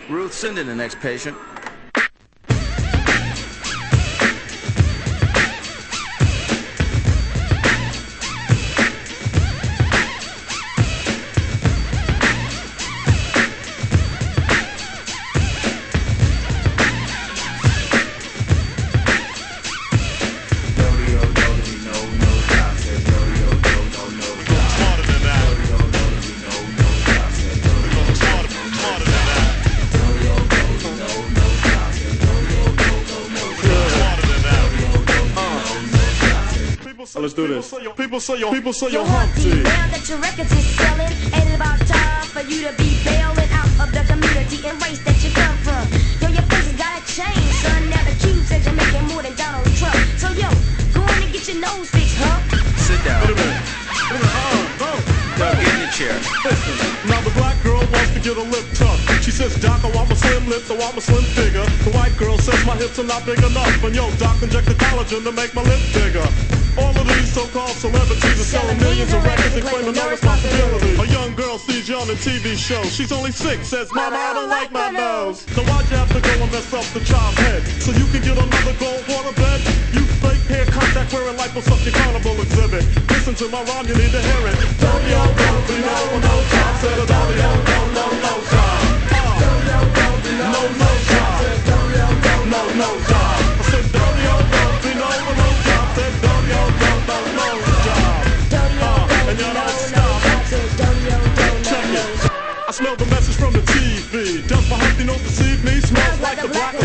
Ruth, send in the next patient. Let's do this. People say you're Humpty. Now that your records is selling, ain't it about time for you to be bailing out of the community and race that you come from? Yo, your face has gotta change, son. Now the Cube says you're making more than Donald Trump. So yo, go on and get your nose fixed, huh? Sit down. Wait a minute. Now get in the chair. Listen, now the black girl wants to get a lip tuck. She says, Doc, I want my slim lips, I want my slim figure. The white girl says my hips are not big enough. And yo, Doc, inject the collagen to make my lips bigger. All of these so-called celebrities are selling millions of records and claiming no responsibility. A young girl sees you on a TV show. She's only 6, says, Mama, I don't like my nose. So why'd you have to go and mess up the child's head? So you can get another gold water bed? You fake hair contact wearing liposuction carnival exhibit. Listen to my rhyme, you need to hear it. Dirty old don't no time. Said a dirty old no time. No time. No time. I said dirty old don't no time. Said dirty old no job. And you don't stop. Check it. I smell the message from the TV. Does my Humpty know deceive me? Smells like the black